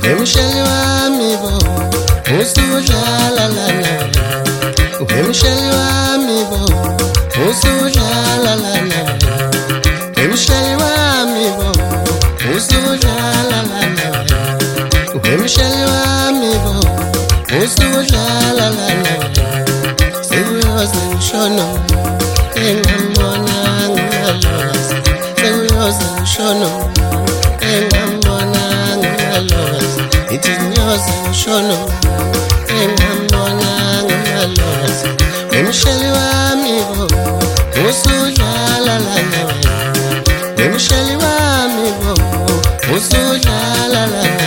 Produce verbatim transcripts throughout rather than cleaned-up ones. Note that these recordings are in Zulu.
Uhemsheli wami bo usudlala lana Uhemsheli wami bo usudlala lana Uhemsheli wami bo usudlala lana Uhemsheli wami bo usudlala lana Sekuyoze ushono engambona ngalozi Sekuyoze ushono engambona ngalozi It is nyoze ushono engambona ngalozi Wemsheli wami bo usudlala lana Wemsheli wami bo usudlala lana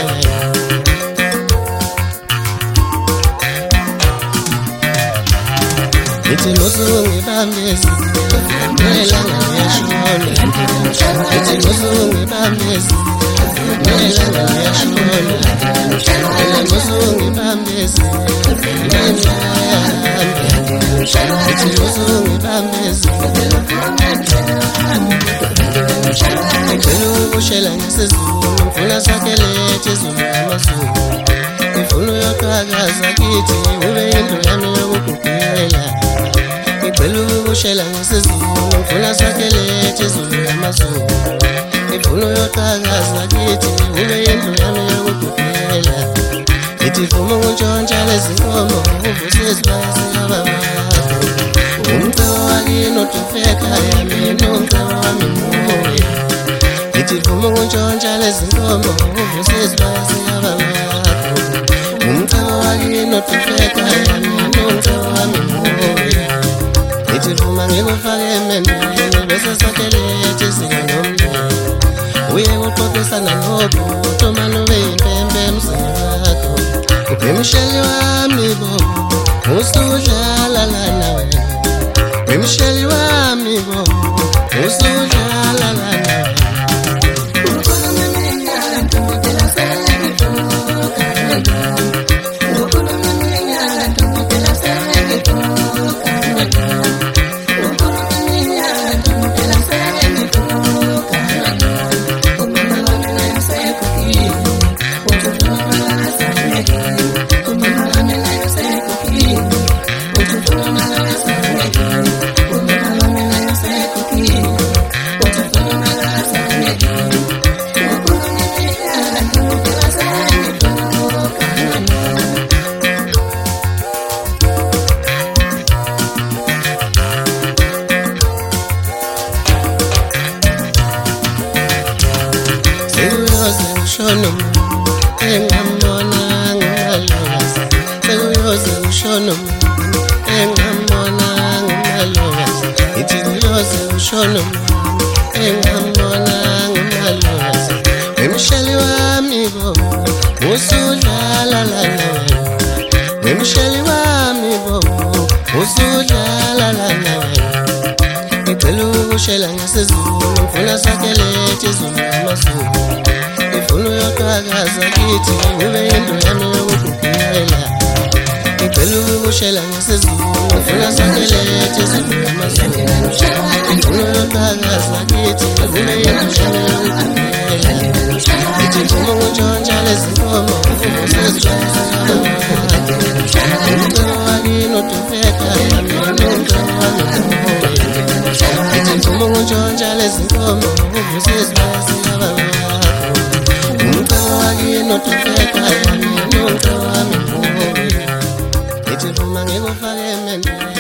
Ithi musungi bambezi Nelanga liyashona Ithi musungi bambezi Nelanga liyashona Ela musungi bambezi Nelanga Ithi musungi bambezi Ngicela ukushela ngesizulu Ngifuna sakhe lethe izulu amazulu Ngifuna uyoqhakaza kithi Ube yindlu yami yokugugela Ngicela ukushela ngesizulu Ngifuna sakhe lethe izulu amazulu Ngifuna uyoqhakaza kithi Ube yindlu yami yokugugela Ngithi vuma ukuntshontsha lezi nkomo Uvuse izibaya zikababa Umcebo wakini udufeka Yamina umcebo wami muye Ngithi vuma ukuntshontsha lezi nkomo Uvuse izibaya zikababa Umcebo wakini udufeka Yamina umcebo wami muye Ngithi vuma ngikufake emendweni Bese sakhe lethe iziko nomndeni Uye kuxoxisana nobuto Manube yimpembe emzini wakho Wemsheli wami bo usudlala lana wena Wemsheli wami bo usudlala lana Ushono engambona ngalozi Sekuyoze ushono engambona ngalozi Ithi uyoze ushono engambona ngalozi Wemsheli wami bo usudlala lana Wemsheli wami bo usudlala lana Ngicela ukushela ngesizulu Ngifuna sakhe lethe izulu amazulu Ngifuna uyoqhakaza kithi Ube yindlu yami yokugugela Ngicela ukushela ngesizulu Ngifuna sakhe lethe izulu amazulu Ngifuna uyoqhakaza kithi Ube yindlu yami yokugugela Ngithi vuma ukuntshontsha lezi nkomo Uvuse izibaya zikababa Umcebo wakini udufeka Yamina umcebo wami muye Ngithi vuma ukuntshontsha lezi nkomo Uvuse izibaya zikababa Umcebo wakini udufeka Yamina umcebo wami muye Ngithi vuma ngikufake emendweni